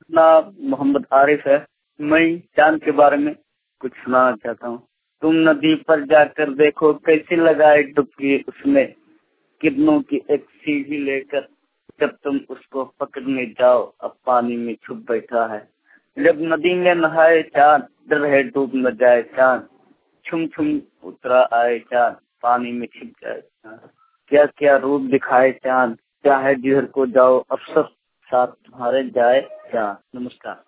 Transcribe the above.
नाम मोहम्मद आरिफ है। मैं चांद के बारे में कुछ सुनाना चाहता हूँ। तुम नदी पर जाकर देखो कैसी लगाए डुबकी उसमें, किरणों की एक सीढ़ी लेकर जब तुम उसको पकड़ने जाओ अब पानी में छुप बैठा है। जब नदी में नहाए चांद डर है डूब न जाए चांद, छुम छुम उतरा आए चांद पानी में छिप जाए चांद। क्या क्या रूप दिखाए चांद, चाहे जिधर को जाओ अफसर साथ तुम्हारे जाए चांद। नमस्कार।